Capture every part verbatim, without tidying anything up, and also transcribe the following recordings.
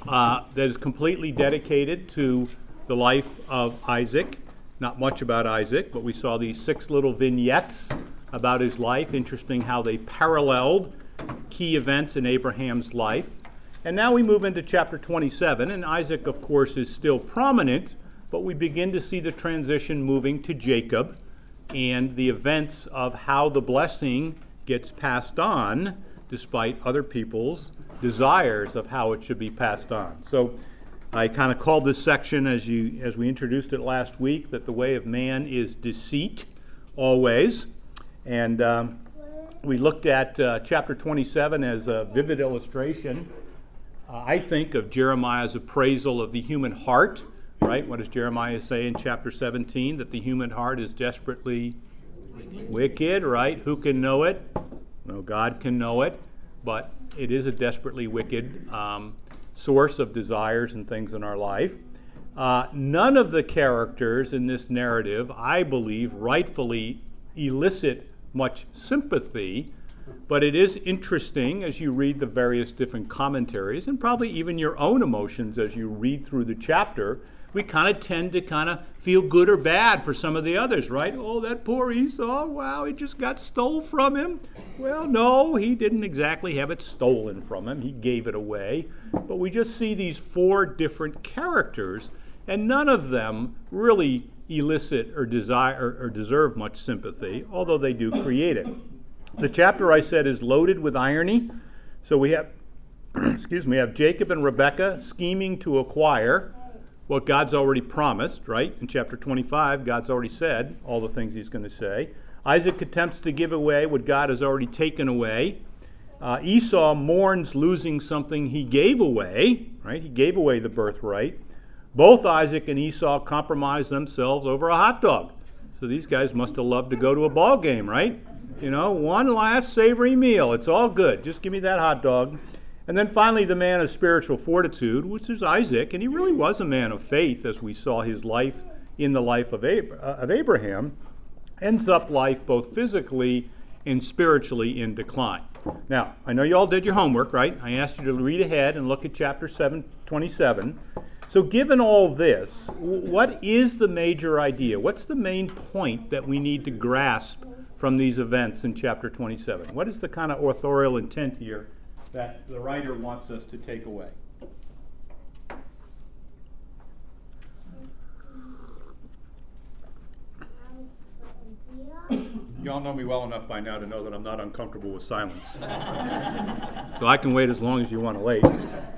uh, that is completely dedicated to the life of Isaac. Not much about Isaac, but we saw these six little vignettes about his life. Interesting how they paralleled key events in Abraham's life. And now we move into chapter twenty-seven, and Isaac, of course, is still prominent, but we begin to see the transition moving to Jacob and the events of how the blessing gets passed on despite other people's desires of how it should be passed on. So I kind of called this section, as you as we introduced it last week, that the way of man is deceit always. And um, we looked at uh, chapter twenty-seven as a vivid illustration, uh, I think, of Jeremiah's appraisal of the human heart. Right? What does Jeremiah say in chapter seventeen? That the human heart is desperately wicked, wicked right? Who can know it? No, God can know it. But it is a desperately wicked um, source of desires and things in our life. Uh, none of the characters in this narrative, I believe, rightfully elicit much sympathy, but it is interesting as you read the various different commentaries, and probably even your own emotions as you read through the chapter. We kind of tend to kind of feel good or bad for some of the others, right? Oh, that poor Esau, wow, it just got stole from him. Well, no, he didn't exactly have it stolen from him. He gave it away. But we just see these four different characters, and none of them really elicit or desire or, or deserve much sympathy, although they do create it. The chapter, I said, is loaded with irony. So we have, excuse me, we have Jacob and Rebekah scheming to acquire what God's already promised, right? In chapter twenty-five, God's already said all the things he's going to say. Isaac attempts to give away what God has already taken away. Uh, Esau mourns losing something he gave away, right? He gave away the birthright. Both Isaac and Esau compromise themselves over a hot dog. So these guys must have loved to go to a ball game, right? You know, one last savory meal. It's all good. Just give me that hot dog. And then finally, the man of spiritual fortitude, which is Isaac, and he really was a man of faith, as we saw his life in the life of, Ab- uh, of Abraham, ends up life both physically and spiritually in decline. Now, I know you all did your homework, right? I asked you to read ahead and look at chapter seven, twenty-seven. So given all this, what is the major idea? What's the main point that we need to grasp from these events in chapter twenty-seven? What is the kind of authorial intent here that the writer wants us to take away? You all know me well enough by now to know that I'm not uncomfortable with silence. So I can wait as long as you want to wait.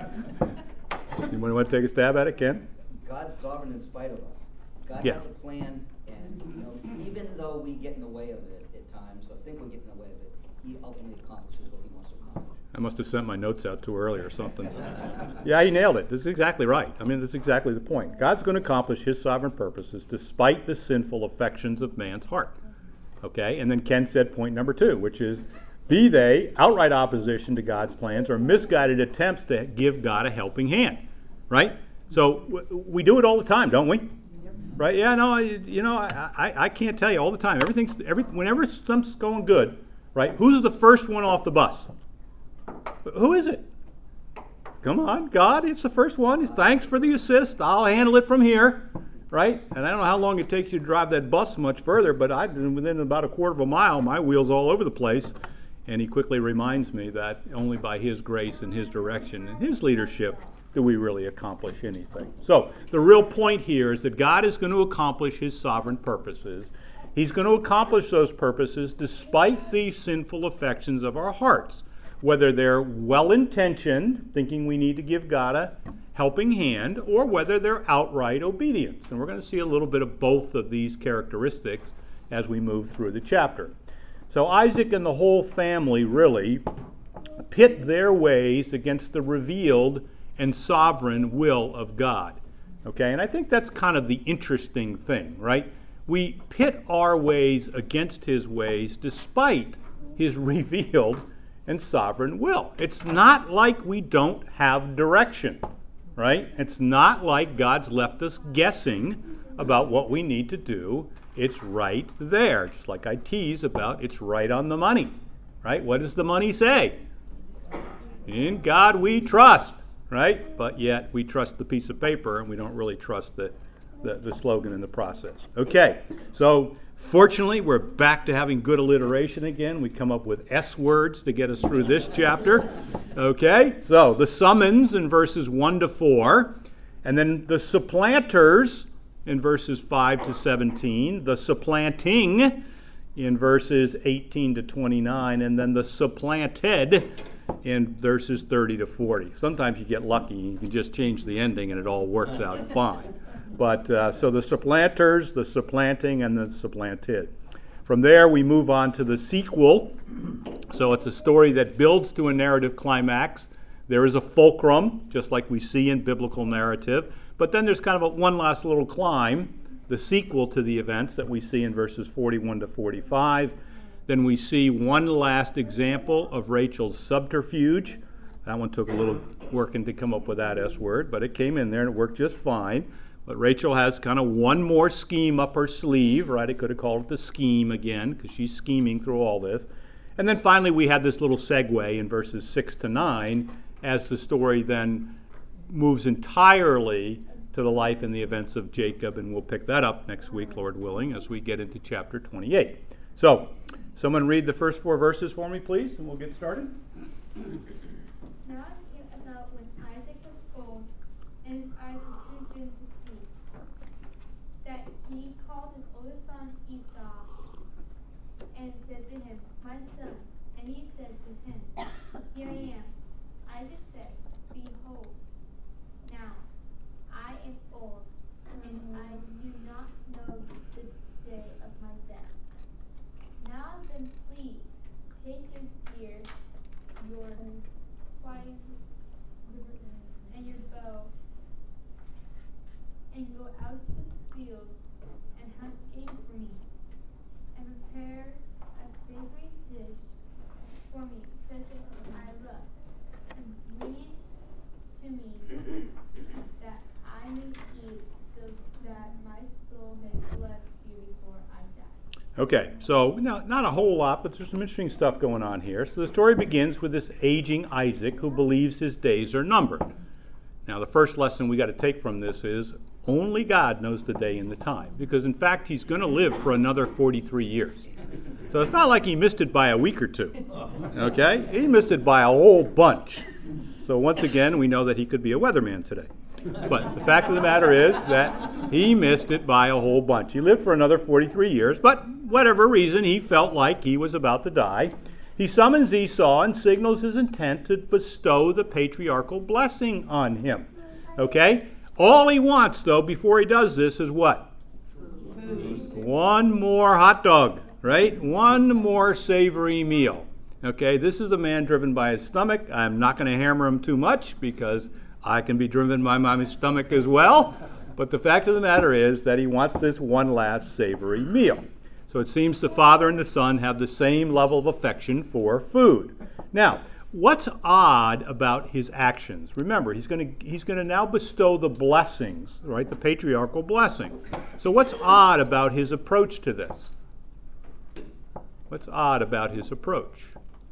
Anyone want to take a stab at it, Ken? God's sovereign in spite of us. God yeah. has a plan, and you know, even though we get in the way of it at times, I think we get in the way of it, he ultimately accomplishes what he wants to accomplish. I must have sent my notes out too early or something. Yeah, he nailed it. This is exactly right. I mean, this is exactly the point. God's going to accomplish his sovereign purposes despite the sinful affections of man's heart. Okay? And then Ken said point number two, which is, be they outright opposition to God's plans or misguided attempts to give God a helping hand. Right? So w- we do it all the time, don't we? Right? Yeah, no, I, you know, I, I, I can't tell you all the time. Everything's, every, whenever something's going good, right, who's the first one off the bus? Who is it? Come on, God, it's the first one. It's thanks for the assist. I'll handle it from here, right? And I don't know how long it takes you to drive that bus much further, but I, within about a quarter of a mile, my wheel's all over the place. And he quickly reminds me that only by his grace and his direction and his leadership do we really accomplish anything. So the real point here is that God is going to accomplish his sovereign purposes. He's going to accomplish those purposes despite the sinful affections of our hearts, whether they're well-intentioned, thinking we need to give God a helping hand, or whether they're outright obedience. And we're going to see a little bit of both of these characteristics as we move through the chapter. So Isaac and the whole family really pit their ways against the revealed and sovereign will of God. Okay, and I think that's kind of the interesting thing, right? We pit our ways against his ways despite his revealed and sovereign will. It's not like we don't have direction, right? It's not like God's left us guessing about what we need to do. It's right there, just like I tease about it's right on the money, right? What does the money say? In God we trust. right? But yet we trust the piece of paper and we don't really trust the, the, the slogan in the process. Okay, so fortunately we're back to having good alliteration again. We come up with S words to get us through this chapter. Okay, so the summons in verses one to four, and then the supplanters in verses five to seventeen, the supplanting in verses eighteen to twenty-nine, and then the supplanted in verses thirty to forty. Sometimes you get lucky, you can just change the ending and it all works out fine. But uh, so the supplanters, the supplanting, and the supplanted. From there we move on to the sequel. So it's a story that builds to a narrative climax. There is a fulcrum, just like we see in biblical narrative. But then there's kind of a one last little climb, the sequel to the events that we see in verses forty-one to forty-five. Then we see one last example of Rachel's subterfuge. That one took a little working to come up with that S word, but it came in there and it worked just fine. But Rachel has kind of one more scheme up her sleeve, right? I could have called it the scheme again, because she's scheming through all this. And then finally we had this little segue in verses six to nine, as the story then moves entirely to the life and the events of Jacob, and we'll pick that up next week, Lord willing, as we get into chapter twenty-eight. So, someone read the first four verses for me, please, and we'll get started. Now it came about when Isaac was old, and his eyes were too dim to see, that he called his older son Esau, and said to him, "My son." And he said to him, "Here I am." Isaac said, "Behold, now I am old, and I do not know the day of my death. Now then, please take your gear, your fire, and your bow, and go out to the field and hunt game for me, and prepare a savory dish for me, such as I love, and bring it to me, that I may eat, so that my soul may bless you before I die." Okay, so now, not a whole lot, but there's some interesting stuff going on here. So the story begins with this aging Isaac who believes his days are numbered. Now, the first lesson we got to take from this is only God knows the day and the time, because in fact he's going to live for another forty-three years. So it's not like he missed it by a week or two. Okay, he missed it by a whole bunch. So once again, we know that he could be a weatherman today. But the fact of the matter is that he missed it by a whole bunch. He lived for another forty-three years, but whatever reason, he felt like he was about to die. He summons Esau and signals his intent to bestow the patriarchal blessing on him. Okay? All he wants, though, before he does this is what? One more hot dog, right? One more savory meal. Okay? This is the man driven by his stomach. I'm not going to hammer him too much because I can be driven by my stomach as well. But the fact of the matter is that he wants this one last savory meal. So it seems the father and the son have the same level of affection for food. Now, what's odd about his actions? Remember, he's going to he's going to now bestow the blessings, right? The patriarchal blessing. So what's odd about his approach to this? What's odd about his approach?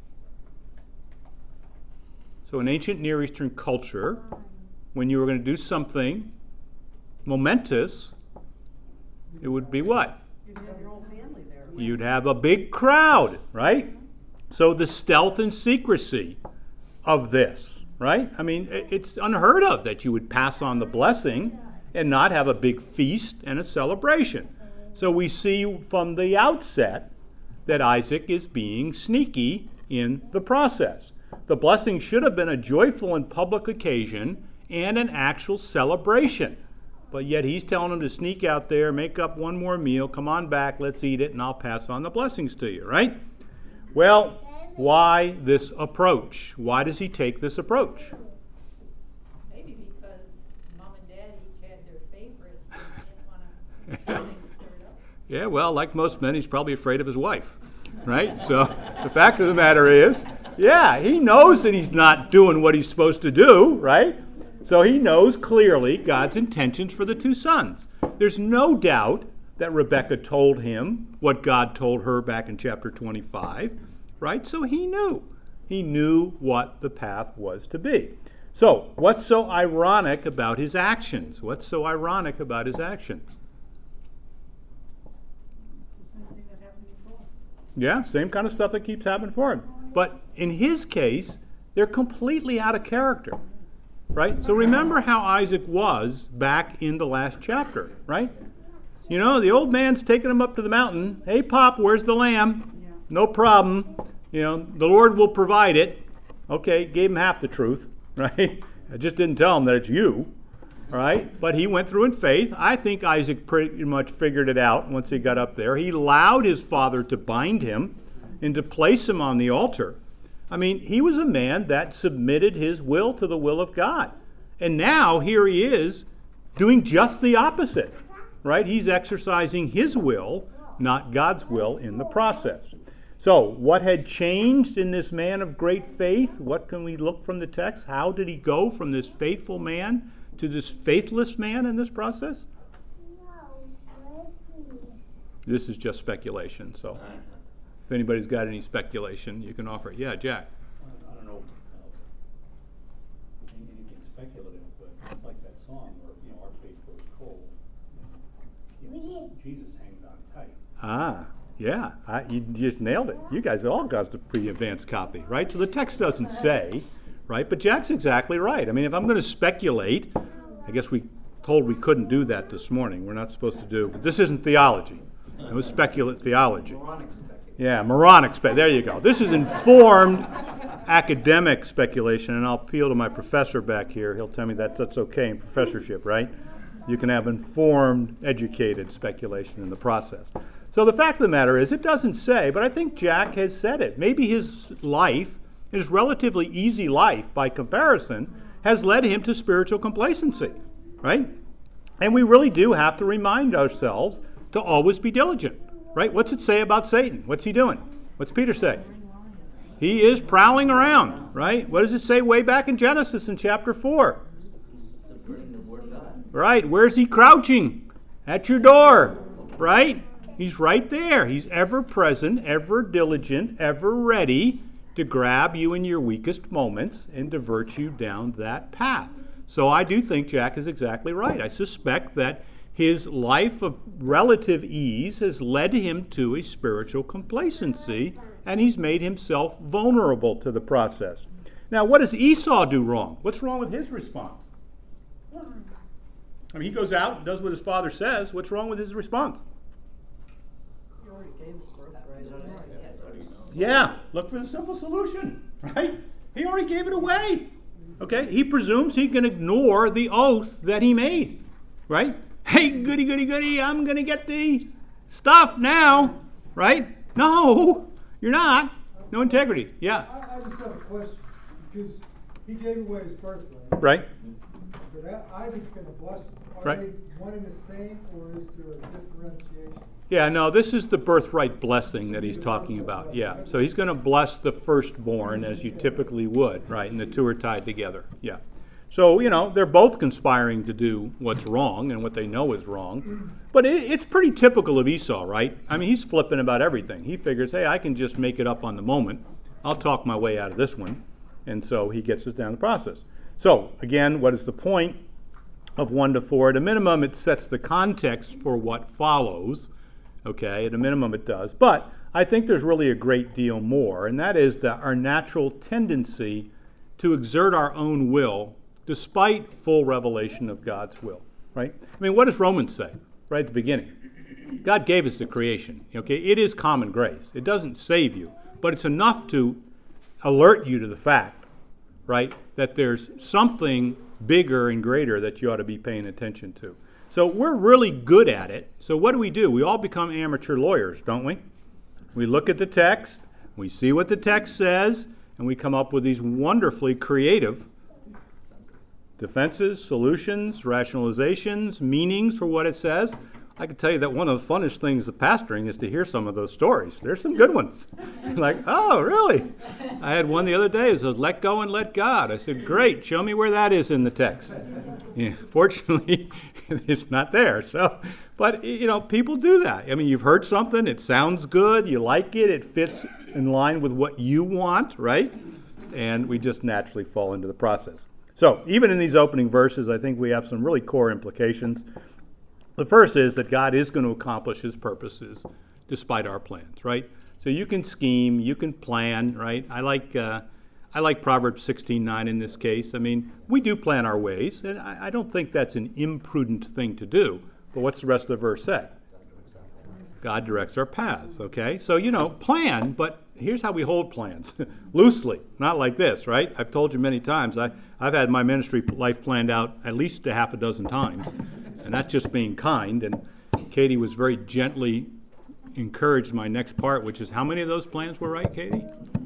So in ancient Near Eastern culture, when you were going to do something momentous, it would be what? You'd have your whole family there. You'd have a big crowd, right? So the stealth and secrecy of this, right? I mean, it's unheard of that you would pass on the blessing and not have a big feast and a celebration. So we see from the outset that Isaac is being sneaky in the process. The blessing should have been a joyful and public occasion and an actual celebration. But yet he's telling him to sneak out there, make up one more meal, come on back, let's eat it, and I'll pass on the blessings to you, right? Well, why this approach? Why does he take this approach? Maybe because mom and dad each had their favorites and they didn't want to get things stirred up. Yeah, well, like most men, he's probably afraid of his wife, right? So the fact of the matter is, yeah, he knows that he's not doing what he's supposed to do, right? So he knows clearly God's intentions for the two sons. There's no doubt that Rebekah told him what God told her back in chapter twenty-five, right? So he knew. He knew what the path was to be. So, what's so ironic about his actions? What's so ironic about his actions? It's the same thing that happened before. Yeah, same kind of stuff that keeps happening for him. But in his case, they're completely out of character, right? So remember how Isaac was back in the last chapter, right? You know, the old man's taking him up to the mountain. Hey, Pop, where's the lamb? Yeah. No problem. You know, the Lord will provide it. Okay, gave him half the truth, right? I just didn't tell him that it's you, all right? But he went through in faith. I think Isaac pretty much figured it out once he got up there. He allowed his father to bind him and to place him on the altar. I mean, he was a man that submitted his will to the will of God. And now here he is doing just the opposite, right? He's exercising his will, not God's will, in the process. So, what had changed in this man of great faith? What can we look from the text? How did he go from this faithful man to this faithless man in this process? This is just speculation, so if anybody's got any speculation, you can offer it. Yeah, Jack. I don't know uh, anything speculative, but it's like that song where, you know, our faith grows cold. You know, Jesus hangs on tight. Ah, yeah, I, you just nailed it. You guys all got the pretty advanced copy, right? So the text doesn't say, right? But Jack's exactly right. I mean, if I'm going to speculate, I guess we told we couldn't do that this morning. We're not supposed to do, but this isn't theology. It was speculate theology. Moronic speculation. Yeah, moronic spe- there you go. This is informed academic speculation, and I'll appeal to my professor back here. He'll tell me that that's okay in professorship, right? You can have informed, educated speculation in the process. So the fact of the matter is, it doesn't say, but I think Jack has said it. Maybe his life, his relatively easy life by comparison, has led him to spiritual complacency, right? And we really do have to remind ourselves to always be diligent, right? What's it say about Satan? What's he doing? What's Peter say? He is prowling around, right? What does it say way back in Genesis in chapter four? Subverting the word of God. Right, where's he crouching? At your door, right? He's right there. He's ever present, ever diligent, ever ready to grab you in your weakest moments and divert you down that path. So I do think Jack is exactly right. I suspect that his life of relative ease has led him to a spiritual complacency, and he's made himself vulnerable to the process. Now, what does Esau do wrong? What's wrong with his response? I mean, he goes out and does what his father says. What's wrong with his response? He already gave his birthright. Yeah, look for the simple solution, right? He already gave it away. Okay, he presumes he can ignore the oath that he made, right? Hey, goody, goody, goody, I'm going to get the stuff now, right? No, you're not. No integrity. Yeah. I, I just have a question, because he gave away his birthright, Right? but Isaac's going to bless him. Are Right. they one and the same, or is there a differentiation? Yeah, no, this is the birthright blessing that he's talking about. Yeah, so he's going to bless the firstborn as you typically would, right? And the two are tied together. Yeah. So, you know, they're both conspiring to do what's wrong and what they know is wrong. But it, it's pretty typical of Esau, right? I mean, he's flipping about everything. He figures, hey, I can just make it up on the moment. I'll talk my way out of this one. And so he gets us down the process. So, again, what is the point of one to four? At a minimum, it sets the context for what follows. Okay, at a minimum it does. But I think there's really a great deal more, and that is that our natural tendency to exert our own will despite full revelation of God's will, right? I mean, what does Romans say right at the beginning? God gave us the creation, okay? It is common grace. It doesn't save you, but it's enough to alert you to the fact, right, that there's something bigger and greater that you ought to be paying attention to. So we're really good at it. So what do we do? We all become amateur lawyers, don't we? We look at the text, we see what the text says, and we come up with these wonderfully creative defenses, solutions, rationalizations, meanings for what it says. I can tell you that one of the funnest things of pastoring is to hear some of those stories. There's some good ones. Like, oh, really? I had one the other day. It said, let go and let God. I said, great. Show me where that is in the text. Yeah, fortunately, it's not there. So, but, you know, people do that. I mean, you've heard something. It sounds good. You like it. It fits in line with what you want, right? And we just naturally fall into the process. So even in these opening verses, I think we have some really core implications. The first is that God is going to accomplish his purposes despite our plans, right? So you can scheme, you can plan, right? I like uh, I like Proverbs sixteen nine in this case. I mean, we do plan our ways, and I, I don't think that's an imprudent thing to do. But what's the rest of the verse say? God directs our paths, okay? So, you know, plan, but here's how we hold plans. Loosely, not like this, right? I've told you many times, I, I've had my ministry life planned out at least a half a dozen times, and that's just being kind. And Katie was very gently encouraged my next part, which is, how many of those plans were right, Katie?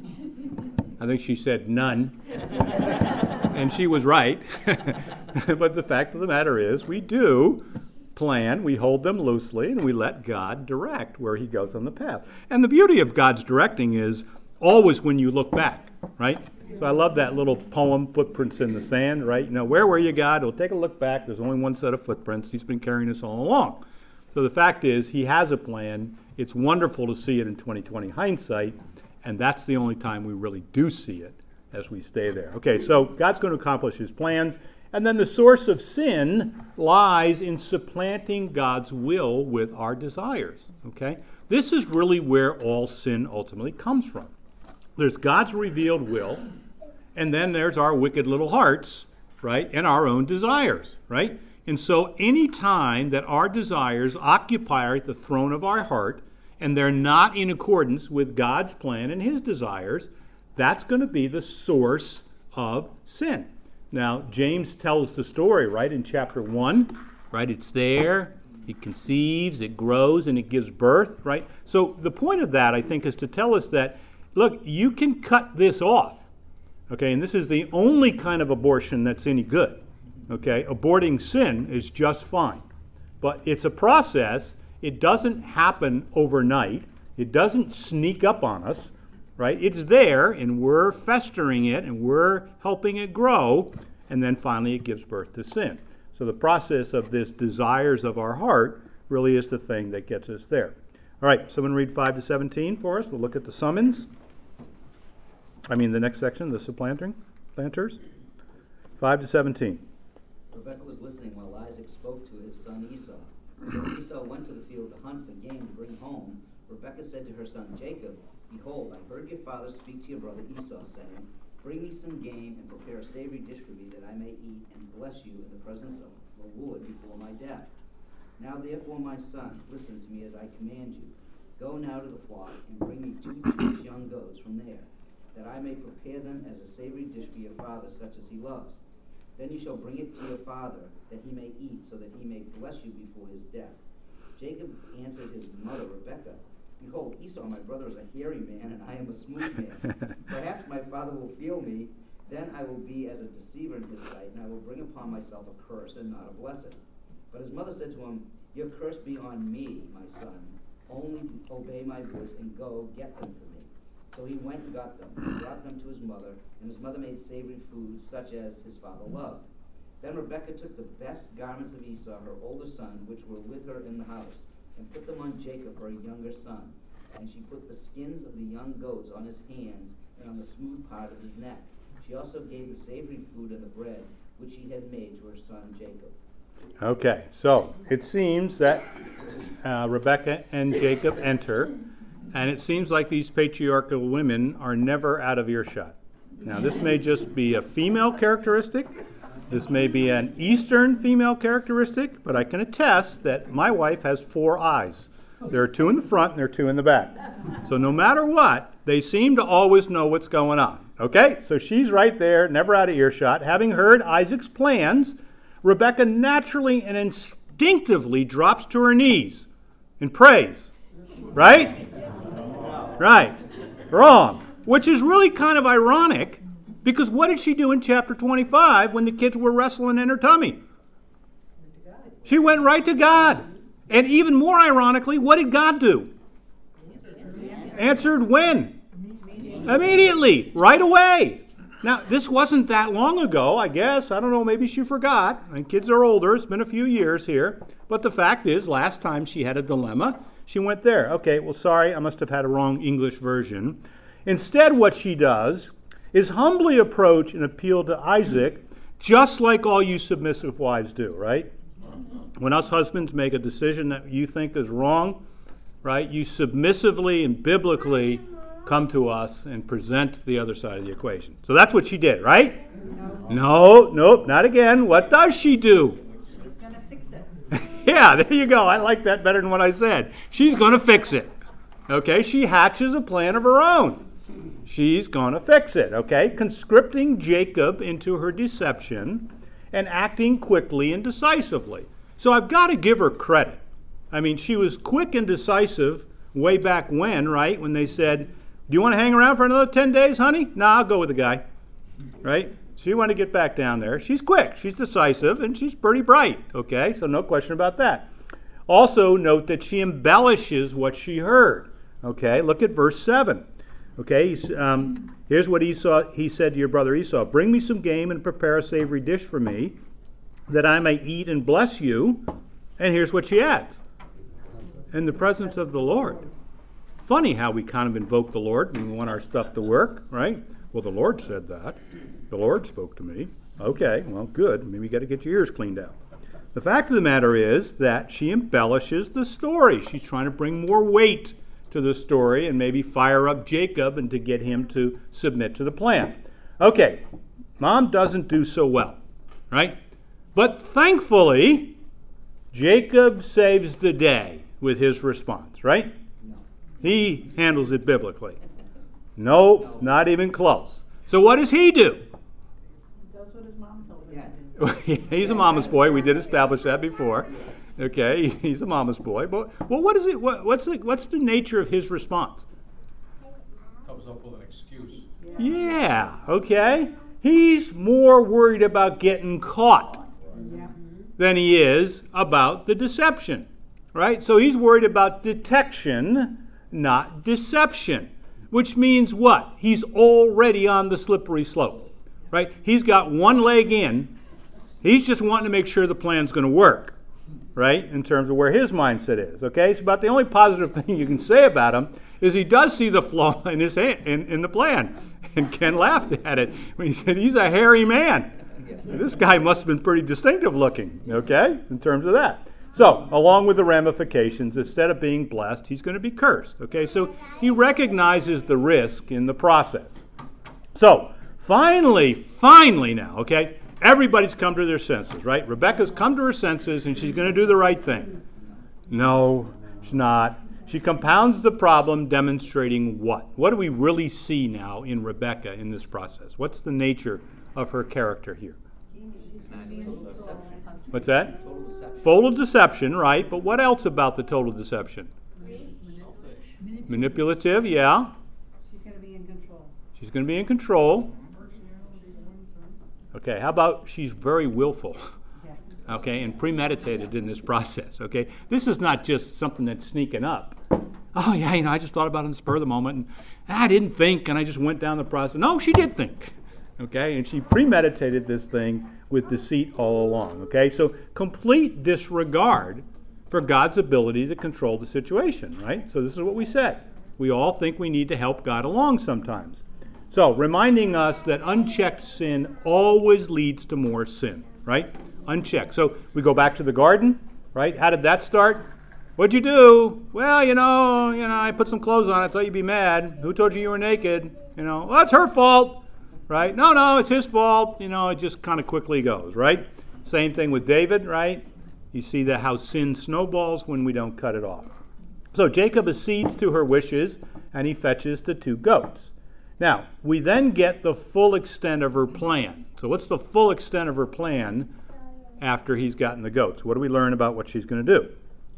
I think she said none. And she was right. But the fact of the matter is, we do plan, we hold them loosely, and we let God direct where he goes on the path. And the beauty of God's directing is always when you look back, right? So I love that little poem, Footprints in the Sand, right? You know, where were you, God? Well, take a look back. There's only one set of footprints. He's been carrying us all along. So the fact is, he has a plan. It's wonderful to see it in twenty twenty hindsight, and that's the only time we really do see it as we stay there. Okay, so God's going to accomplish his plans. And then the source of sin lies in supplanting God's will with our desires, okay? This is really where all sin ultimately comes from. There's God's revealed will, and then there's our wicked little hearts, right, and our own desires, right? And so any time that our desires occupy the throne of our heart, and they're not in accordance with God's plan and his desires, that's going to be the source of sin. Now, James tells the story, right, in chapter one, right? It's there, it conceives, it grows, and it gives birth, right? So the point of that, I think, is to tell us that, look, you can cut this off, okay? And this is the only kind of abortion that's any good, okay? Aborting sin is just fine. But it's a process. It doesn't happen overnight. It doesn't sneak up on us. Right? It's there, and we're festering it, and we're helping it grow, and then finally it gives birth to sin. So the process of this desires of our heart really is the thing that gets us there. All right, someone read five to seventeen for us. We'll look at the summons. I mean the next section, the supplanting, planters. five to seventeen. Rebekah was listening while Isaac spoke to his son Esau. So Esau went to the field to hunt for game to bring home. Rebekah said to her son Jacob, "Behold, I heard your father speak to your brother Esau, saying, Bring me some game and prepare a savory dish for me, that I may eat and bless you in the presence of the Lord before my death. Now therefore, my son, listen to me as I command you. Go now to the flock and bring me two choice young goats from there, that I may prepare them as a savory dish for your father, such as he loves. Then you shall bring it to your father, that he may eat, so that he may bless you before his death." Jacob answered his mother Rebekah, "Behold, Esau, my brother, is a hairy man, and I am a smooth man. Perhaps my father will feel me. Then I will be as a deceiver in his sight, and I will bring upon myself a curse and not a blessing." But his mother said to him, "Your curse be on me, my son. Only obey my voice and go get them for me." So he went and got them, and brought them to his mother, and his mother made savory food, such as his father loved. Then Rebekah took the best garments of Esau, her older son, which were with her in the house, and put them on Jacob, her younger son. And she put the skins of the young goats on his hands and on the smooth part of his neck. She also gave the savory food and the bread, which she had made to her son Jacob. Okay, so it seems that uh, Rebekah and Jacob enter, and it seems like these patriarchal women are never out of earshot. Now, this may just be a female characteristic. This may be an Eastern female characteristic, but I can attest that my wife has four eyes. There are two in the front and there are two in the back. So no matter what, they seem to always know what's going on. Okay, so she's right there, never out of earshot. Having heard Isaac's plans, Rebekah naturally and instinctively drops to her knees and prays. Right? Right. Wrong. Which is really kind of ironic, because what did she do in chapter twenty-five when the kids were wrestling in her tummy? She went right to God. And even more ironically, what did God do? Answered when? Immediately. Right away. Now, this wasn't that long ago, I guess. I don't know, maybe she forgot. And kids are older. It's been a few years here. But the fact is, last time she had a dilemma, she went there. Okay, well, sorry, I must have had a wrong English version. Instead, what she does is humbly approach and appeal to Isaac, Just like all you submissive wives do, right? When us husbands make a decision that you think is wrong, right, you submissively and biblically come to us and present the other side of the equation. So that's what she did, right? No, nope, not again. What does she do? She's gonna fix it. Yeah, there you go. I like that better than what I said. She's going to fix it. Okay, she hatches a plan of her own. She's going to fix it, okay? Conscripting Jacob into her deception and acting quickly and decisively. So I've got to give her credit. I mean, she was quick and decisive way back when, right? When they said, do you want to hang around for another ten days, honey? Nah, I'll go with the guy, right? She wanted to get back down there. She's quick, she's decisive, and she's pretty bright, okay? So no question about that. Also note that she embellishes what she heard, okay? Look at verse seven. Okay, um, here's what Esau, he said to your brother Esau, bring me some game and prepare a savory dish for me, that I may eat and bless you. And here's what she adds, in the presence of the Lord. Funny how we kind of invoke the Lord when we want our stuff to work, right? Well, the Lord said that. The Lord spoke to me. Okay, well, good. Maybe you got to get your ears cleaned out. The fact of the matter is that she embellishes the story. She's trying to bring more weight to the story and maybe fire up Jacob and to get him to submit to the plan. Okay, mom doesn't do so well, right? But thankfully, Jacob saves the day with his response, right? No. He handles it biblically. No, no, not even close. So what does he do? He does what his mom tells him Yeah. to do. He's a mama's boy. We did establish that before. Okay, he's a mama's boy. But well, what is it? What, what's the what's the nature of his response? Comes up with an excuse. Yeah. Okay. He's more worried about getting caught Yeah. than he is about the deception, right? So he's worried about detection, not deception, which means what? He's already on the slippery slope, right? He's got one leg in. He's just wanting to make sure the plan's going to work, right, in terms of where his mindset is, okay? So about the only positive thing you can say about him is he does see the flaw in his hand, in, in the plan. And Ken laughed at it when he said, he's a hairy man. This guy must have been pretty distinctive looking, okay, in terms of that. So, along with the ramifications, instead of being blessed, he's going to be cursed, okay? So, he recognizes the risk in the process. So, finally, finally now, okay, everybody's come to their senses, right? Rebecca's come to her senses, and she's going to do the right thing. No, she's not. She compounds the problem, demonstrating what? What do we really see now in Rebecca in this process? What's the nature of her character here? What's that? Total deception. Total deception, right? But what else about the total deception? Manipulative, yeah. She's gonna be in control. She's going to be in control. Okay, how about she's very willful? Yeah. Okay, and premeditated in this process, okay? This is not just something that's sneaking up. Oh, yeah, you know, I just thought about it in the spur of the moment, and I didn't think, and I just went down the process. No, she did think, okay? And she premeditated this thing with deceit all along, okay? So complete disregard for God's ability to control the situation, right? So this is what we said. We all think we need to help God along sometimes. So reminding us that unchecked sin always leads to more sin, right? Unchecked. So we go back to the garden, right? How did that start? What'd you do? Well, you know, you know, I put some clothes on. I thought you'd be mad. Who told you you were naked? You know, well, it's her fault, right? No, no, it's his fault. You know, it just kind of quickly goes, right? Same thing with David, right? You see that how sin snowballs when we don't cut it off. So Jacob accedes to her wishes, and he fetches the two goats. Now, we then get the full extent of her plan. So what's the full extent of her plan after he's gotten the goats? What do we learn about what she's going to do?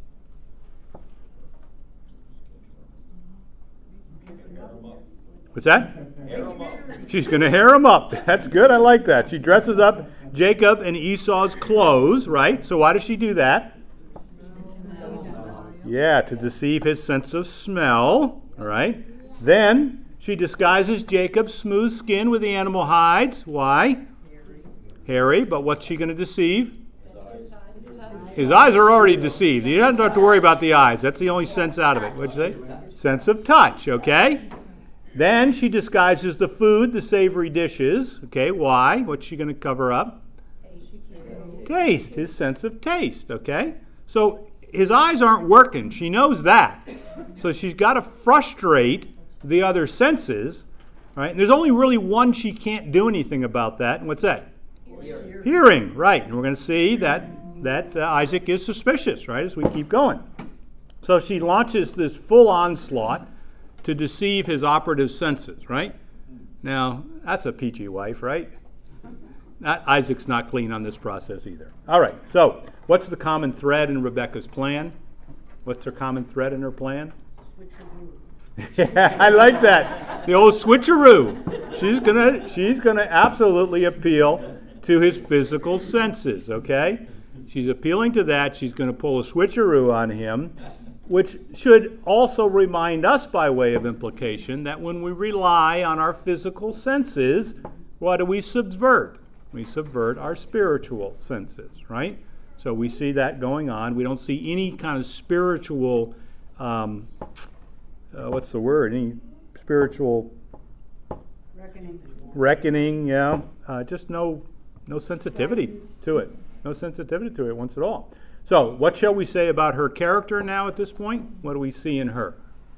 What's that? She's going to hair him up. That's good. I like that. She dresses up Jacob in Esau's clothes, right? So why does she do that? Yeah, to deceive his sense of smell, all right? Then she disguises Jacob's smooth skin with the animal hides. Why? Hairy. But what's she going to deceive? His eyes are already deceived. You don't have to worry about the eyes. That's the only sense out of it. What'd you say? Sense of touch, okay? Then she disguises the food, the savory dishes. Okay, why? What's she going to cover up? taste, his sense of taste, okay? So his eyes aren't working. She knows that. So she's got to frustrate the other senses, right? And there's only really one she can't do anything about that. And what's that? Hearing. Hearing, right. And we're going to see that, that uh, Isaac is suspicious, right, as we keep going. So she launches this full onslaught to deceive his operative senses, right? Now, that's a peachy wife, right? Not, Isaac's not clean on this process either. All right, so what's the common thread in Rebekah's plan? What's her common thread in her plan? Yeah, I like that. The old switcheroo. She's gonna, she's gonna absolutely appeal to his physical senses, okay? She's appealing to that. She's going to pull a switcheroo on him, which should also remind us by way of implication that when we rely on our physical senses, what do we subvert? We subvert our spiritual senses, right? So we see that going on. We don't see any kind of spiritual, um, uh, what's the word? Any spiritual Reckoning. reckoning, yeah. Uh, just no, no sensitivity to it. No sensitivity to it once at all. So, what shall we say about her character now at this point? What do we see in her?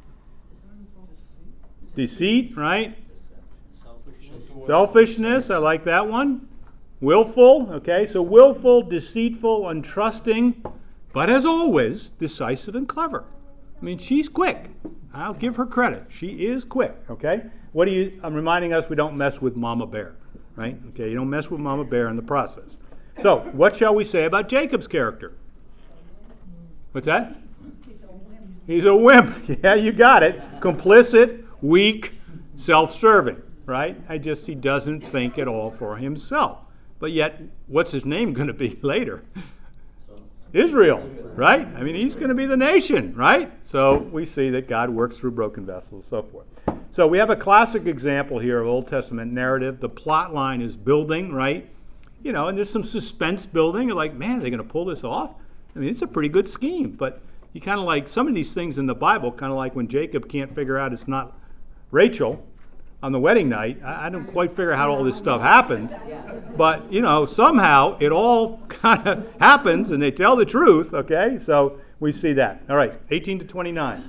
Deceit, right? Selfishness, I like that one. Willful, okay, so willful, deceitful, untrusting, but as always, decisive and clever. I mean, she's quick. I'll give her credit. She is quick, okay? What do you, I'm reminding us we don't mess with Mama Bear, right? Okay, you don't mess with Mama Bear in the process. So, what shall we say about Jacob's character? What's that? He's a wimp. Yeah, you got it. Complicit, weak, self-serving, right? I just, he doesn't think at all for himself. But yet, what's his name going to be later? Israel, right? I mean, he's going to be the nation, right? So we see that God works through broken vessels and so forth. So we have a classic example here of Old Testament narrative. The plot line is building, right? You know, and there's some suspense building. You're like, man, are they going to pull this off? I mean, it's a pretty good scheme. But you kind of like some of these things in the Bible, kind of like when Jacob can't figure out it's not Rachel on the wedding night. I, I don't quite figure out how all this stuff happens. But, you know, somehow it all kind of happens and they tell the truth, okay? So we see that. All right, eighteen to twenty-nine.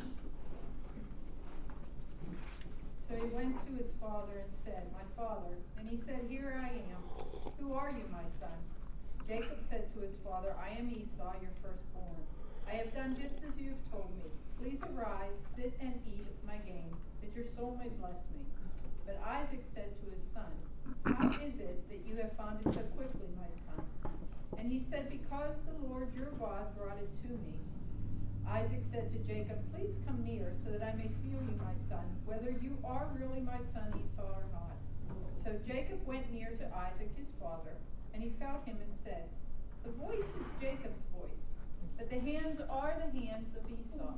So he went to his father and said, My father. And he said, Here I am. Who are you, my son? Jacob said to his father, I am Esau, your firstborn. I have done just as you have told me. Please arise, sit and eat of my game, that your soul may bless me. But Isaac said to his son, How is it that you have found it so quickly, my son? And he said, Because the Lord your God brought it to me. Isaac said to Jacob, Please come near, so that I may feel you, my son, whether you are really my son Esau or not. So Jacob went near to Isaac his father, and he felt him and said, The voice is Jacob's voice, but the hands are the hands of Esau.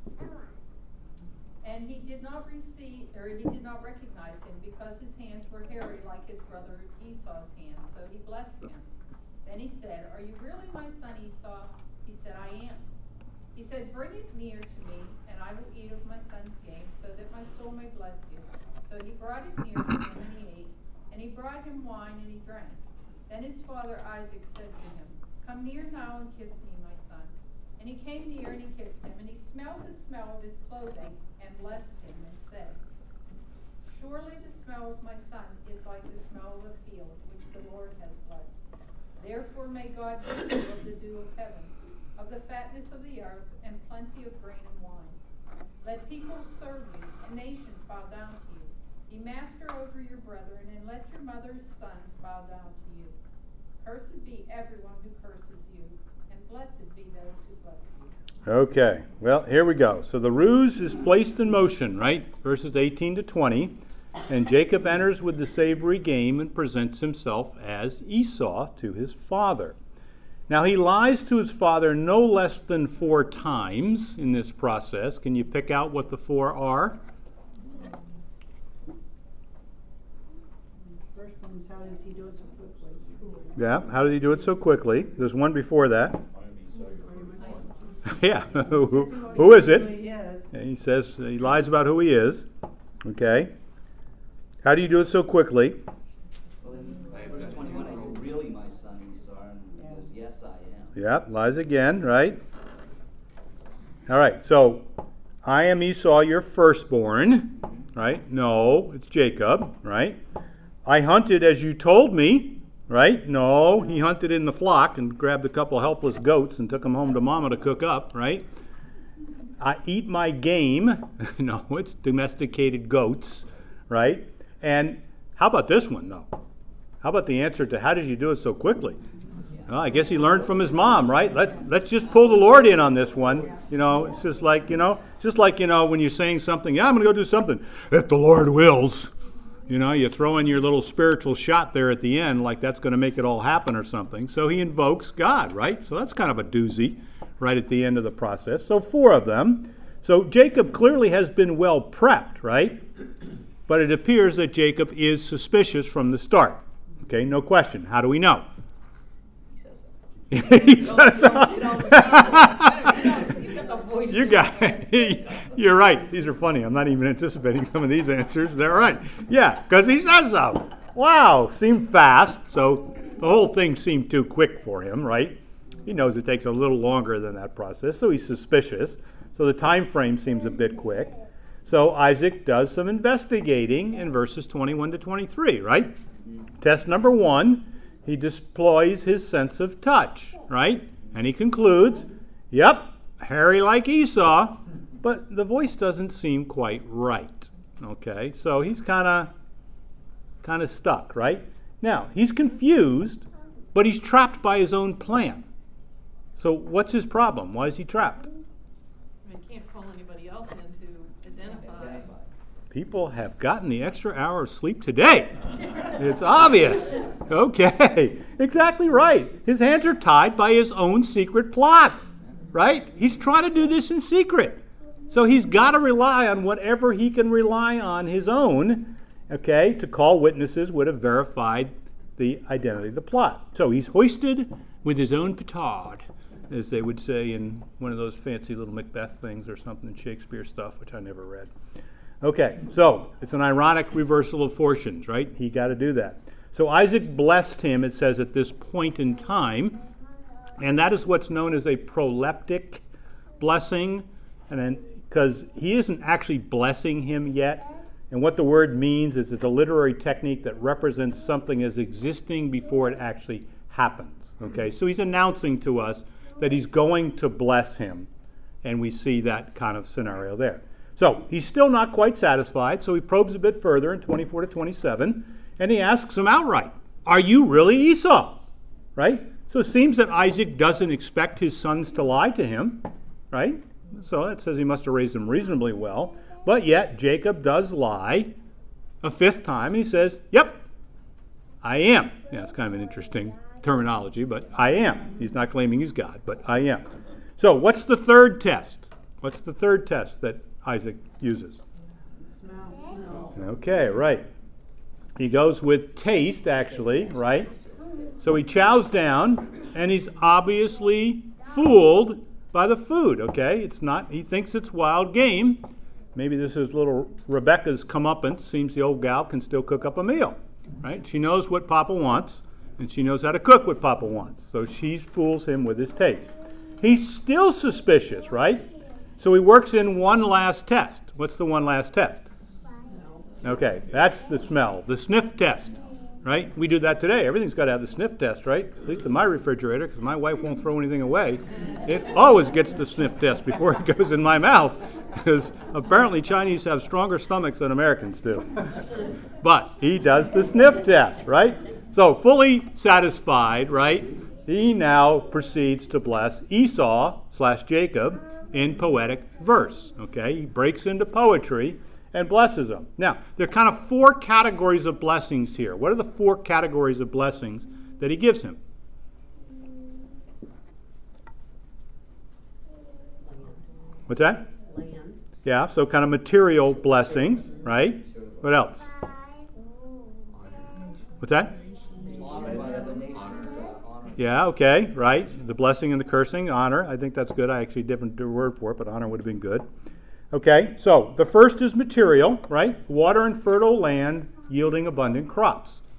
And he did not receive, or he did not recognize him, because his hands were hairy like his brother Esau's hands. So he blessed him. Then he said, Are you really my son Esau? He said, I am. He said, Bring it near to me, and I will eat of my son's game, so that my soul may bless you. So he brought it near to him, and he ate. And he brought him wine, and he drank. Then his father Isaac said to him, Come near now and kiss me, my son. And he came near and he kissed him, and he smelled the smell of his clothing, and blessed him, and said, Surely the smell of my son is like the smell of a field, which the Lord has blessed. Therefore may God give you of the dew of heaven, of the fatness of the earth, and plenty of grain and wine. Let people serve you, and nations bow down to you. Be master over your brethren, and let your mother's sons bow down to you. Cursed be everyone who curses you, and blessed be those who bless you. Okay, well, here we go. So the ruse is placed in motion, right? Verses eighteen to twenty. And Jacob enters with the savory game and presents himself as Esau to his father. Now, he lies to his father no less than four times in this process. Can you pick out what the four are? First one is, how does he do it so quickly? Yeah, how did he do it so quickly? There's one before that. Yeah, who, who, who is it? He says he lies about who he is. Okay. How do you do it so quickly? Well, in verse twenty-one, are you really my son Esau? And he goes, Yes, I am. Yep, lies again, right? All right, so I am Esau, your firstborn, right? No, it's Jacob, right? I hunted as you told me, right? No, he hunted in the flock and grabbed a couple helpless goats and took them home to mama to cook up, right? I eat my game. No, it's domesticated goats, right? And how about this one, though? How about the answer to how did you do it so quickly? Well, I guess he learned from his mom, right? Let, let's just pull the Lord in on this one. You know, it's just like, you know, just like, you know, when you're saying something, yeah, I'm going to go do something. If the Lord wills. You know, you throw in your little spiritual shot there at the end, like that's going to make it all happen or something. So he invokes God, right? So that's kind of a doozy right at the end of the process. So four of them. So Jacob clearly has been well prepped, right? But it appears that Jacob is suspicious from the start. Okay, no question. How do we know? He says so. He says so. You don't sound like, you got the voice. You got You're right. These are funny. I'm not even anticipating some of these answers. They're right. Yeah, because he says so. Wow, seemed fast. So the whole thing seemed too quick for him, right? He knows it takes a little longer than that process, so he's suspicious. So the time frame seems a bit quick. So Isaac does some investigating in verses twenty-one to twenty-three, right? Test number one, he deploys his sense of touch, right? And he concludes, yep, hairy like Esau, but the voice doesn't seem quite right. Okay, so he's kind of kind of stuck, right? Now, he's confused, but he's trapped by his own plan. So what's his problem? Why is he trapped? I mean, can't call anybody else in to identify. Identify. People have gotten the extra hour of sleep today. It's obvious. Okay, exactly right. His hands are tied by his own secret plot, right? He's trying to do this in secret. So he's got to rely on whatever he can rely on his own, okay, to call witnesses would have verified the identity of the plot. So he's hoisted with his own petard, as they would say in one of those fancy little Macbeth things or something, Shakespeare stuff, which I never read. Okay, so it's an ironic reversal of fortunes, right? He got to do that. So Isaac blessed him, it says, at this point in time, and that is what's known as a proleptic blessing, and then because he isn't actually blessing him yet. And what the word means is it's a literary technique that represents something as existing before it actually happens. Okay, so he's announcing to us that he's going to bless him, and we see that kind of scenario there. So he's still not quite satisfied, so he probes a bit further in twenty-four to twenty-seven, and he asks him outright, are you really Esau? Right? So it seems that Isaac doesn't expect his sons to lie to him, right? So that says he must have raised them reasonably well. But yet Jacob does lie a fifth time, and he says, yep, I am. Yeah, it's kind of an interesting terminology, but I am. He's not claiming he's God, but I am. So what's the third test? What's the third test that Isaac uses? Smell. Okay, right. He goes with taste, actually, right? So he chows down, and he's obviously fooled by the food, okay? It's not, he thinks it's wild game. Maybe this is little Rebecca's comeuppance. Seems the old gal can still cook up a meal, right? She knows what Papa wants, and she knows how to cook what Papa wants. So she fools him with his taste. He's still suspicious, right? So he works in one last test. What's the one last test? Okay, that's the smell, the sniff test, right? We do that today. Everything's got to have the sniff test, right? At least in my refrigerator, because my wife won't throw anything away. It always gets the sniff test before it goes in my mouth, because apparently Chinese have stronger stomachs than Americans do. But he does the sniff test, right? So fully satisfied, right? He now proceeds to bless Esau slash Jacob in poetic verse, okay? He breaks into poetry and blesses him. Now, there are kind of four categories of blessings here. What are the four categories of blessings that he gives him? What's that? Land. Yeah, so kind of material blessings, right? What else? What's that? Honor by other nations. Uh, honor. Yeah, okay, right. The blessing and the cursing, honor. I think that's good. I actually different word for it, but honor would have been good. Okay, so the first is material, right? Water and fertile land yielding abundant crops.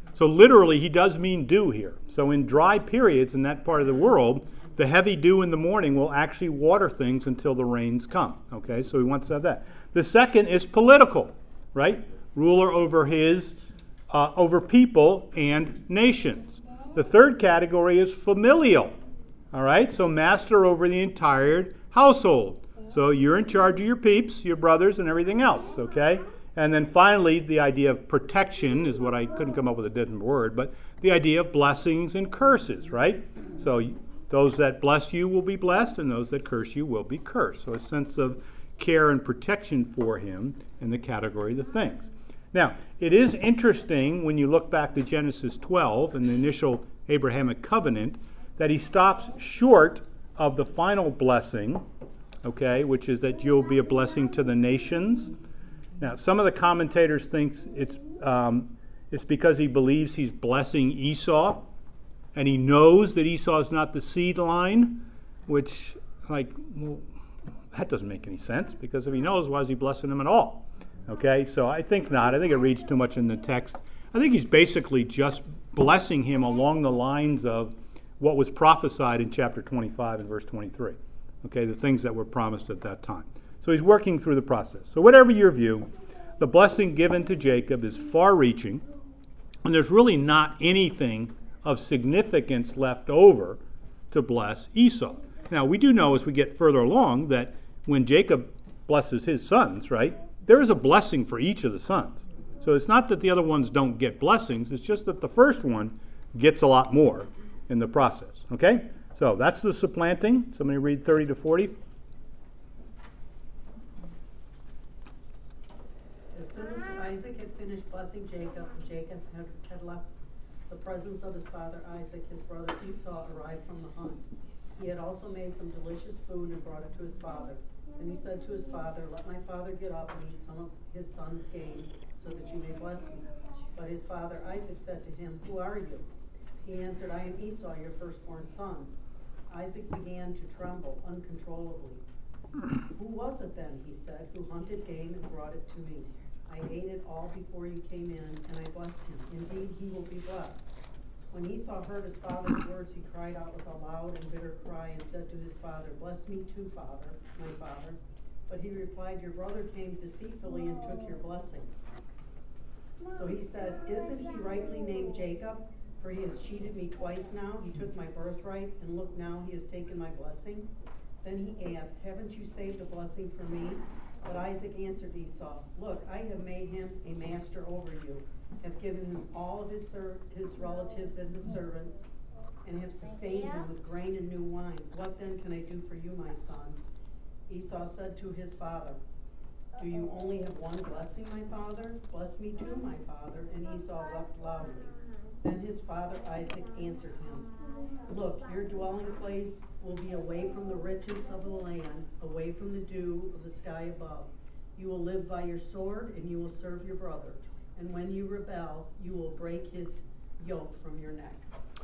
So literally, he does mean dew here. So in dry periods in that part of the world, the heavy dew in the morning will actually water things until the rains come. Okay, so he wants to have that. The second is political, right? Ruler over his, uh, over people and nations. The third category is familial. All right, so master over the entire household. So you're in charge of your peeps, your brothers, and everything else, okay? And then finally, the idea of protection is what I couldn't come up with a different word, but the idea of blessings and curses, right? So those that bless you will be blessed, and those that curse you will be cursed. So a sense of care and protection for him in the category of the things. Now, it is interesting when you look back to Genesis twelve and the initial Abrahamic covenant that he stops short of the final blessing, okay, which is that you'll be a blessing to the nations. Now, some of the commentators think it's um, it's because he believes he's blessing Esau, and he knows that Esau is not the seed line, which, like, well, that doesn't make any sense, because if he knows, why is he blessing him at all? Okay, so I think not. I think it reads too much in the text. I think he's basically just blessing him along the lines of what was prophesied in chapter twenty-five and verse twenty-three. Okay, the things that were promised at that time. So he's working through the process. So whatever your view, the blessing given to Jacob is far-reaching, and there's really not anything of significance left over to bless Esau. Now, we do know as we get further along that when Jacob blesses his sons, right, there is a blessing for each of the sons. So it's not that the other ones don't get blessings, it's just that the first one gets a lot more in the process. Okay? So that's the supplanting. Somebody read thirty to forty. As soon as Isaac had finished blessing Jacob, and Jacob had, had left the presence of his father Isaac, his brother Esau arrived from the hunt. He had also made some delicious food and brought it to his father. And he said to his father, "Let my father get up and eat some of his son's game, so that you may bless me." But his father Isaac said to him, "Who are you?" He answered, "I am Esau, your firstborn son." Isaac began to tremble uncontrollably. "Who was it then," he said, "who hunted game and brought it to me? I ate it all before you came in, and I blessed him. Indeed, he will be blessed." When Esau heard his father's words, he cried out with a loud and bitter cry and said to his father, "Bless me too, father, my father." But he replied, "Your brother came deceitfully and took your blessing." So he said, "Isn't he rightly named Jacob? For he has cheated me twice now. He took my birthright, and look now, he has taken my blessing." Then he asked, "Haven't you saved a blessing for me?" But Isaac answered Esau, "Look, I have made him a master over you, have given him all of his ser- his relatives as his servants, and have sustained him with grain and new wine. What then can I do for you, my son?" Esau said to his father, "Do you only have one blessing, my father? Bless me too, my father." And Esau wept loudly. Then his father Isaac answered him, "Look, your dwelling place will be away from the riches of the land, away from the dew of the sky above. You will live by your sword, and you will serve your brother. And when you rebel, you will break his yoke from your neck."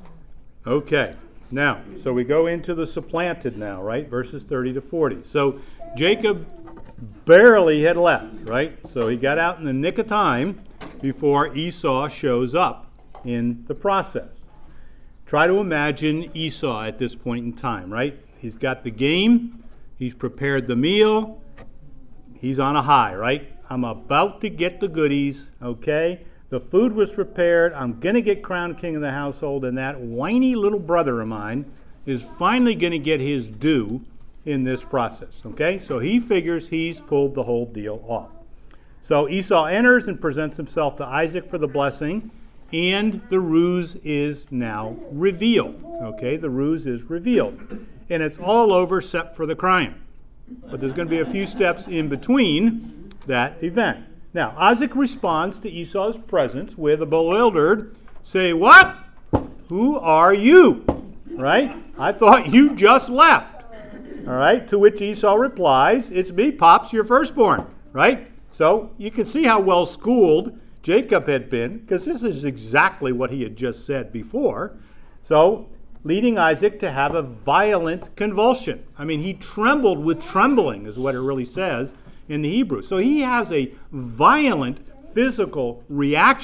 Okay. Now, so we go into the supplanted now, right? Verses thirty to forty. So Jacob barely had left, right? So he got out in the nick of time before Esau shows up in the process. Try to imagine Esau at this point in time, right? He's got the game, he's prepared the meal, he's on a high, right? I'm about to get the goodies, okay? The food was prepared, I'm going to get crowned king of the household, and that whiny little brother of mine is finally going to get his due in this process, okay? So he figures he's pulled the whole deal off. So Esau enters and presents himself to Isaac for the blessing, and the ruse is now revealed. Okay, the ruse is revealed. And it's all over except for the crying. But there's going to be a few steps in between that event. Now, Isaac responds to Esau's presence with a bewildered, "Say what? Who are you?" Right? "I thought you just left." All right, to which Esau replies, "It's me, Pops, your firstborn." Right? So you can see how well schooled Jacob had been, because this is exactly what he had just said before. So, leading Isaac to have a violent convulsion. I mean, he trembled with trembling, is what it really says in the Hebrew. So he has a violent physical reaction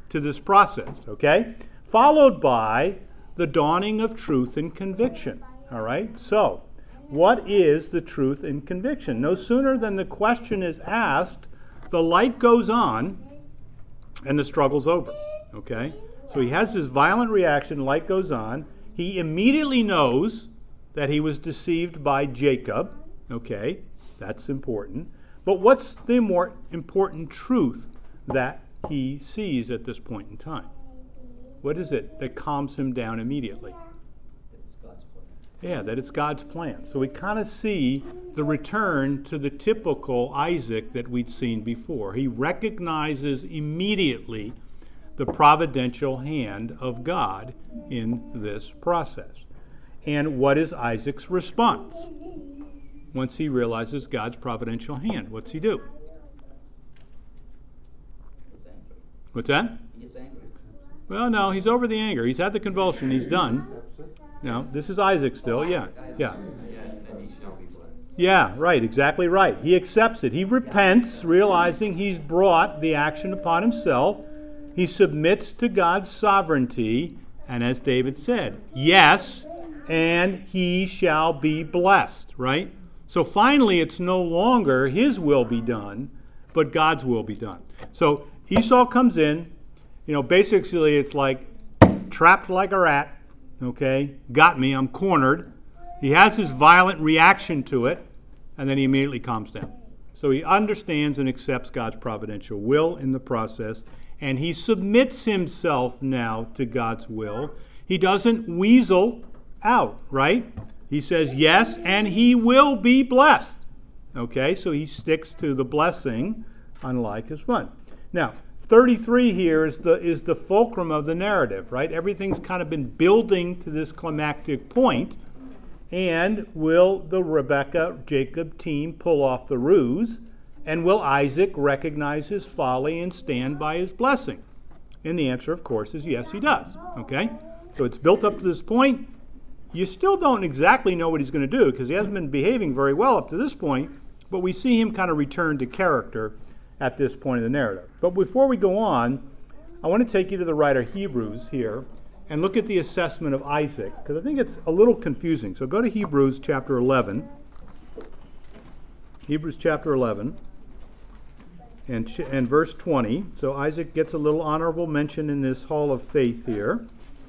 to this process, okay? Followed by the dawning of truth and conviction, all right? So, what is the truth and conviction? No sooner than the question is asked, the light goes on and the struggle's over, okay? So he has this violent reaction, light goes on. He immediately knows that he was deceived by Jacob, okay? That's important. But what's the more important truth that he sees at this point in time? What is it that calms him down immediately? That it's God's plan. Yeah, that it's God's plan. So we kind of see the return to the typical Isaac that we'd seen before. He recognizes immediately the providential hand of God in this process. And what is Isaac's response? Once he realizes God's providential hand, what's he do? He gets angry. What's that? He gets angry. Well, no, he's over the anger. He's had the convulsion. He's done. No, this is Isaac still. Yeah, yeah. Yeah, right, exactly right. He accepts it. He repents, realizing he's brought the action upon himself. He submits to God's sovereignty, and as David said, yes, and he shall be blessed, right? So finally, it's no longer his will be done, but God's will be done. So Esau comes in, you know, basically it's like trapped like a rat, okay? Got me, I'm cornered. He has this violent reaction to it, and then he immediately calms down. So he understands and accepts God's providential will in the process, and he submits himself now to God's will. He doesn't weasel out, right? He says yes, and he will be blessed. Okay, so he sticks to the blessing, unlike his son. Now, thirty-three here is the is the fulcrum of the narrative, right? Everything's kind of been building to this climactic point. And will the Rebekah-Jacob team pull off the ruse? And will Isaac recognize his folly and stand by his blessing? And the answer, of course, is yes, he does. Okay? So it's built up to this point. You still don't exactly know what he's going to do because he hasn't been behaving very well up to this point, but we see him kind of return to character at this point in the narrative. But before we go on, I want to take you to the writer Hebrews here and look at the assessment of Isaac, because I think it's a little confusing. So go to Hebrews chapter eleven. Hebrews chapter eleven and, ch- and verse twenty. So Isaac gets a little honorable mention in this hall of faith here.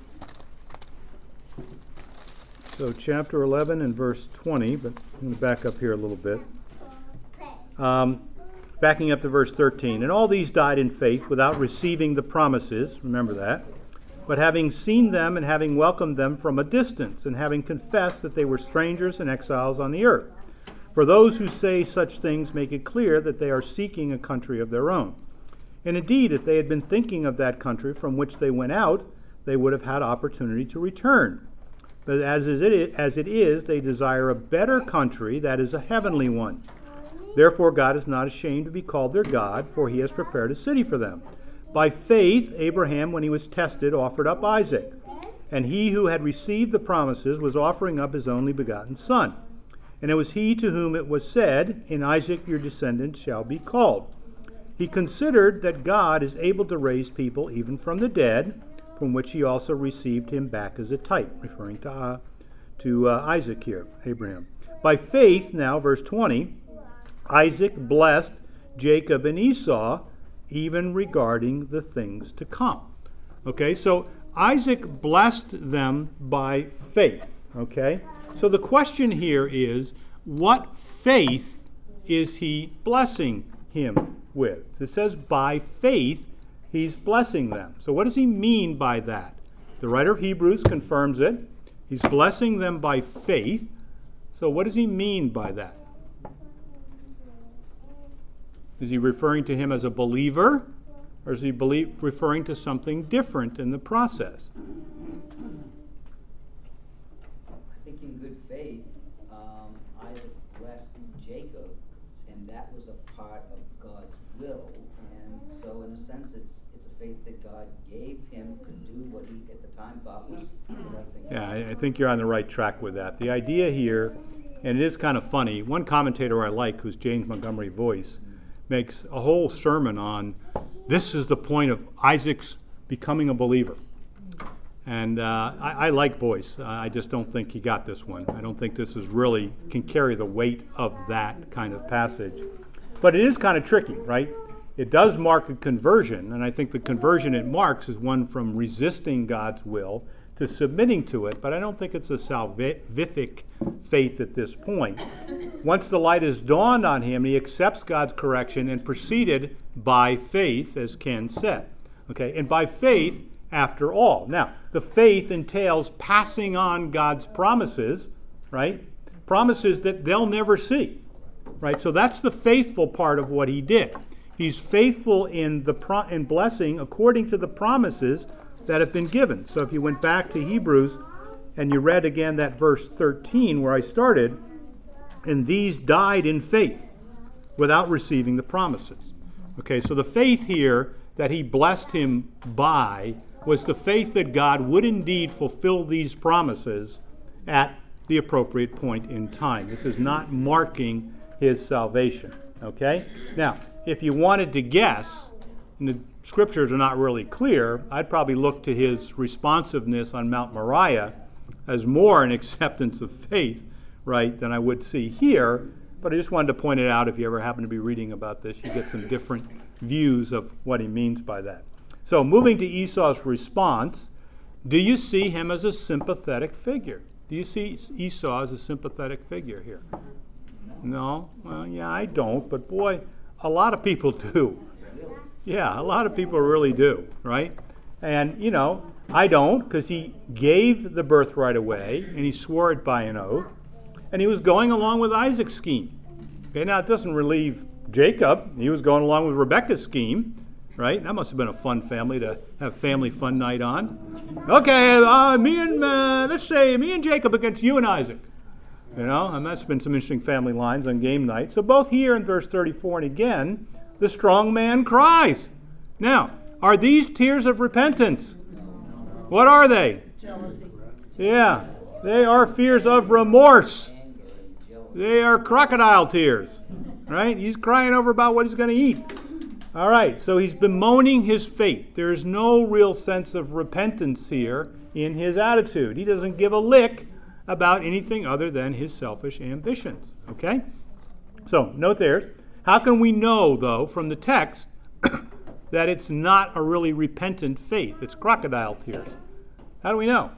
So chapter eleven and verse twenty, but I'm going to back up here a little bit. Um, backing up to verse thirteen. And all these died in faith without receiving the promises. Remember that. But having seen them and having welcomed them from a distance, and having confessed that they were strangers and exiles on the earth. For those who say such things make it clear that they are seeking a country of their own. And indeed, if they had been thinking of that country from which they went out, they would have had opportunity to return. But as it is, as it is, they desire a better country, that is a heavenly one. Therefore God is not ashamed to be called their God, for he has prepared a city for them. By faith, Abraham, when he was tested, offered up Isaac. And he who had received the promises was offering up his only begotten son. And it was he to whom it was said, in Isaac your descendants shall be called. He considered that God is able to raise people even from the dead, from which he also received him back as a type, referring to, uh, to uh, Isaac here, Abraham. By faith, now, verse twenty, Isaac blessed Jacob and Esau, even regarding the things to come. Okay, so Isaac blessed them by faith. Okay, so the question here is, what faith is he blessing him with? It says by faith he's blessing them. So what does he mean by that? The writer of Hebrews confirms it. He's blessing them by faith. So what does he mean by that? Is he referring to him as a believer, or is he believe, referring to something different in the process? I think in good faith, um, Isaac blessed Jacob, and that was a part of God's will. And so, in a sense, it's it's a faith that God gave him to do what he at the time thought was the right thing. Yeah, I, I think you're on the right track with that. The idea here, and it is kind of funny. One commentator I like, who's James Montgomery Boyce, makes a whole sermon on this is the point of Isaac's becoming a believer. And uh, I, I like Boyce. I just don't think he got this one. I don't think this is really can carry the weight of that kind of passage. But it is kind of tricky, right? It does mark a conversion, and I think the conversion it marks is one from resisting God's will to submitting to it, but I don't think it's a salvific faith at this point. Once the light has dawned on him, he accepts God's correction and proceeded by faith, as Ken said. Okay, and by faith, after all. Now, the faith entails passing on God's promises, right? Promises that they'll never see, right? So that's the faithful part of what he did. He's faithful in the pro- in blessing according to the promises that have been given. So if you went back to Hebrews and you read again that verse thirteen where I started, and these died in faith without receiving the promises. Okay, so the faith here that he blessed him by was the faith that God would indeed fulfill these promises at the appropriate point in time. This is not marking his salvation. Okay? Now, if you wanted to guess, and the scriptures are not really clear, I'd probably look to his responsiveness on Mount Moriah as more an acceptance of faith, right, than I would see here. But I just wanted to point it out. If you ever happen to be reading about this, you get some different views of what he means by that. So moving to Esau's response, do you see him as a sympathetic figure? Do you see Esau as a sympathetic figure here? No? Well, yeah, I don't, but boy, a lot of people do. Yeah, a lot of people really do, right? And, you know, I don't, because he gave the birthright away, and he swore it by an oath, and he was going along with Isaac's scheme. Okay, now it doesn't relieve Jacob. He was going along with Rebekah's scheme, right? That must have been a fun family to have family fun night on. Okay, uh, me and, uh, let's say, me and Jacob against you and Isaac. You know, and that's been some interesting family lines on game night. So both here in verse thirty-four and again, the strong man cries. Now, are these tears of repentance? What are they? Jealousy. Yeah, they are fears of remorse. They are crocodile tears, right? He's crying over about what he's going to eat. All right, so he's bemoaning his fate. There is no real sense of repentance here in his attitude. He doesn't give a lick about anything other than his selfish ambitions, okay? So, note there. How can we know, though, from the text that it's not a really repentant faith? It's crocodile tears. How do we know?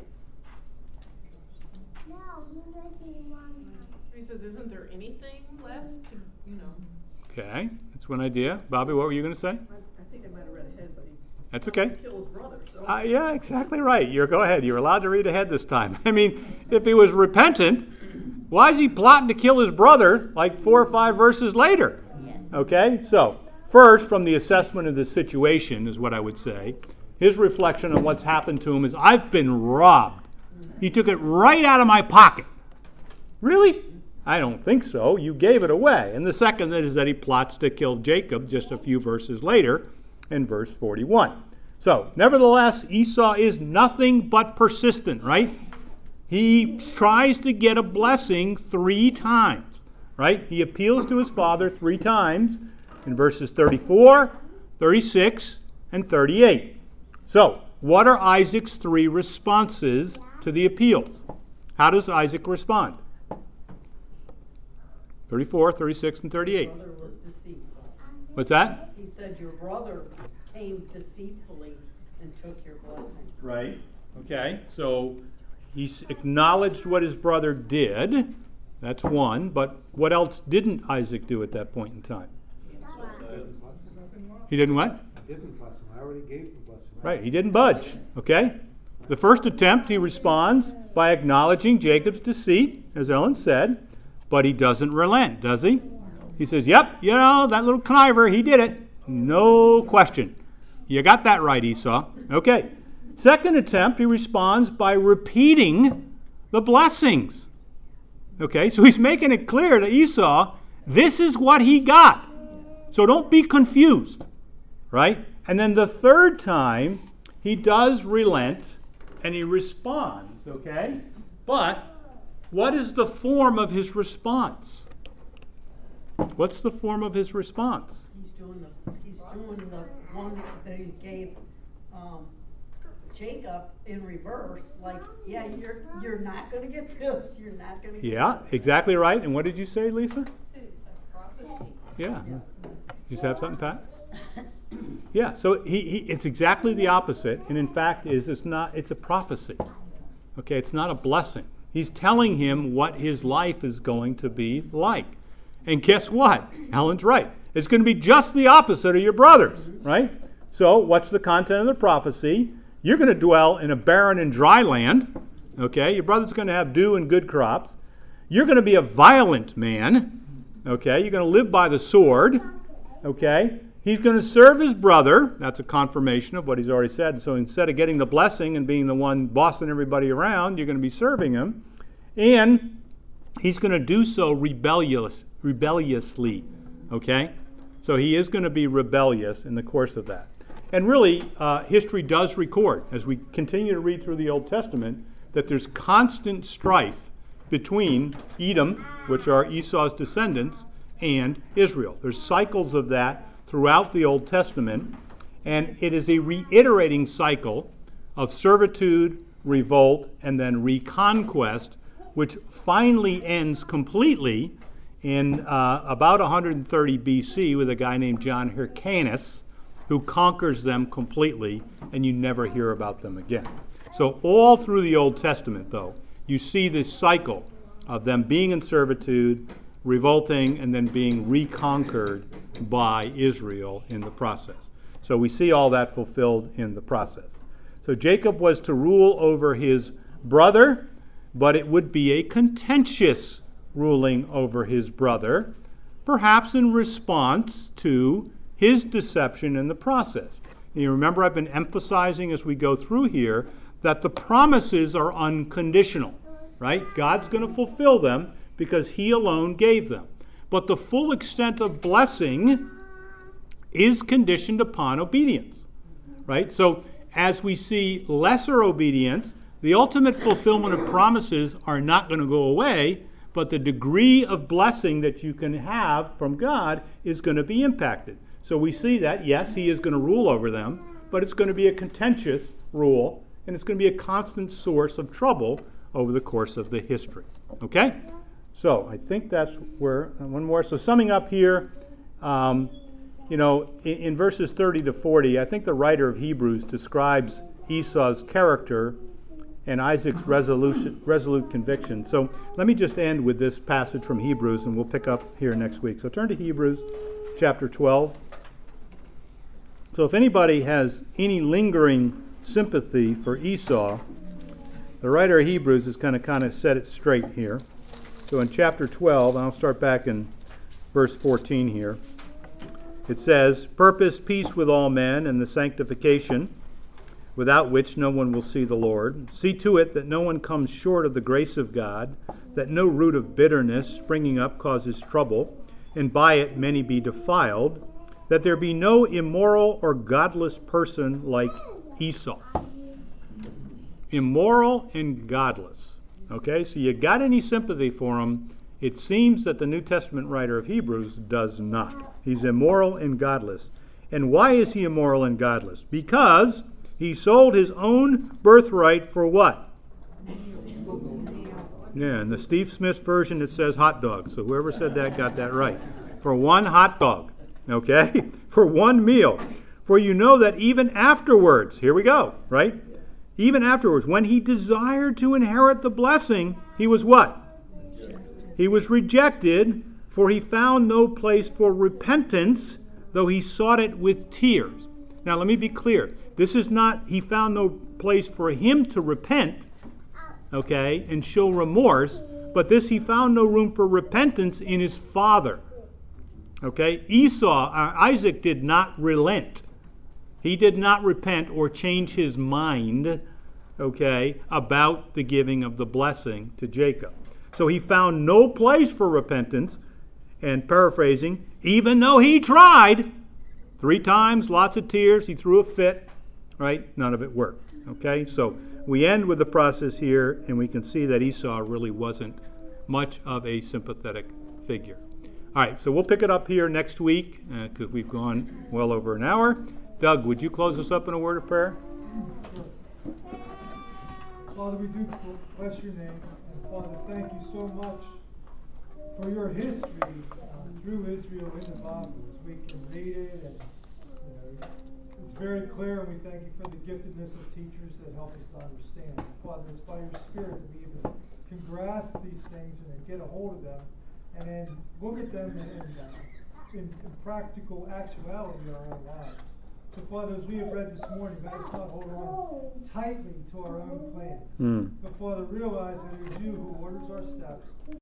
He says, isn't there anything left to, you know? Okay, that's one idea. Bobby, what were you going to say? I think I might have read ahead, but he That's okay. killed his brother. So. Uh, yeah, exactly right. You're go ahead. You're allowed to read ahead this time. I mean, if he was repentant, why is he plotting to kill his brother like four or five verses later? Okay, so first, from the assessment of the situation is what I would say. His reflection on what's happened to him is, I've been robbed. He took it right out of my pocket. Really? I don't think so. You gave it away. And the second is that he plots to kill Jacob just a few verses later in verse forty-one. So, nevertheless, Esau is nothing but persistent, right? He tries to get a blessing three times, right? He appeals to his father three times in verses thirty-four, thirty-six, and thirty-eight. So, what are Isaac's three responses to the appeals? How does Isaac respond? thirty-four, thirty-six, and thirty-eight. Your brother was deceitful. What's that? He said your brother came deceitfully and took your blessing. Right. Okay. So he's acknowledged what his brother did. That's one. But what else didn't Isaac do at that point in time? He didn't what? I didn't bless him. I already gave the blessing. Right. He didn't budge. Okay. The first attempt, he responds by acknowledging Jacob's deceit, as Ellen said, but he doesn't relent, does he? He says, yep, you know, that little conniver, he did it. No question. You got that right, Esau. Okay. Second attempt, he responds by repeating the blessings. Okay, so he's making it clear to Esau, this is what he got. So don't be confused, right? And then the third time, he does relent and he responds, okay? But what is the form of his response? What's the form of his response? He's doing the he's doing the one that he gave um, Jacob in reverse, like, yeah, you're, you're not gonna get this, you're not gonna get Yeah, this. exactly right. And what did you say, Lisa? It's a prophecy. Yeah. You just have something, Pat? Yeah, so he, he it's exactly the opposite, and in fact is it's not it's a prophecy. Okay, it's not a blessing. He's telling him what his life is going to be like. And guess what? Helen's right. It's going to be just the opposite of your brothers, right? So what's the content of the prophecy? You're going to dwell in a barren and dry land. Okay, your brother's going to have dew and good crops. You're going to be a violent man. Okay, you're going to live by the sword. Okay, he's going to serve his brother. That's a confirmation of what he's already said. So instead of getting the blessing and being the one bossing everybody around, you're going to be serving him. And he's going to do so rebellious, rebelliously. Okay, so he is going to be rebellious in the course of that. And really, uh, history does record, as we continue to read through the Old Testament, that there's constant strife between Edom, which are Esau's descendants, and Israel. There's cycles of that throughout the Old Testament, and it is a reiterating cycle of servitude, revolt, and then reconquest, which finally ends completely in uh, about one hundred thirty B C with a guy named John Hyrcanus, who conquers them completely, and you never hear about them again. So all through the Old Testament, though, you see this cycle of them being in servitude, revolting, and then being reconquered by Israel in the process. So we see all that fulfilled in the process. So Jacob was to rule over his brother, but it would be a contentious ruling over his brother, perhaps in response to his deception in the process. And you remember I've been emphasizing as we go through here that the promises are unconditional, right? God's going to fulfill them because he alone gave them. But the full extent of blessing is conditioned upon obedience, right? So as we see lesser obedience, the ultimate fulfillment of promises are not going to go away, but the degree of blessing that you can have from God is going to be impacted. So we see that, yes, he is going to rule over them, but it's going to be a contentious rule, and it's going to be a constant source of trouble over the course of the history. Okay? So I think that's where, uh, one more. So summing up here, um, you know, in, in verses thirty to forty, I think the writer of Hebrews describes Esau's character and Isaac's resolution, resolute conviction. So let me just end with this passage from Hebrews, and we'll pick up here next week. So turn to Hebrews chapter twelve. So if anybody has any lingering sympathy for Esau, the writer of Hebrews is going to kind of set it straight here. So in chapter twelve, and I'll start back in verse fourteen here, it says, "Purpose peace with all men and the sanctification, without which no one will see the Lord. See to it that no one comes short of the grace of God, that no root of bitterness springing up causes trouble, and by it many be defiled, that there be no immoral or godless person like Esau." Immoral and godless. Okay, so you got any sympathy for him? It seems that the New Testament writer of Hebrews does not. He's immoral and godless. And why is he immoral and godless? Because he sold his own birthright for what? Yeah, in the Steve Smith version it says hot dog. So whoever said that got that right. For one hot dog. Okay? For one meal. For you know that even afterwards, here we go, right? Even afterwards, when he desired to inherit the blessing, he was what? He was rejected, for he found no place for repentance, though he sought it with tears. Now let me be clear. This is not, he found no place for him to repent, okay, and show remorse, but this, he found no room for repentance in his father. Okay, Esau, uh, Isaac did not relent. He did not repent or change his mind, okay, about the giving of the blessing to Jacob. So he found no place for repentance, and paraphrasing, even though he tried three times, lots of tears, he threw a fit, right? None of it worked, okay? So we end with the process here, and we can see that Esau really wasn't much of a sympathetic figure. All right, so we'll pick it up here next week, because uh, we've gone well over an hour. Doug, would you close us up in a word of prayer? Father, we do bless your name, and Father, thank you so much for your history uh, through Israel in the Bible. As we can read it, and you know, it's very clear, and we thank you for the giftedness of teachers that help us to understand. Father, it's by your Spirit that we even can grasp these things and then get a hold of them, and then look at them in, uh, in, in practical actuality in our own lives. So, Father, as we have read this morning, let us not hold on tightly to our own plans. Mm. But, Father, realize that it is you who orders our steps,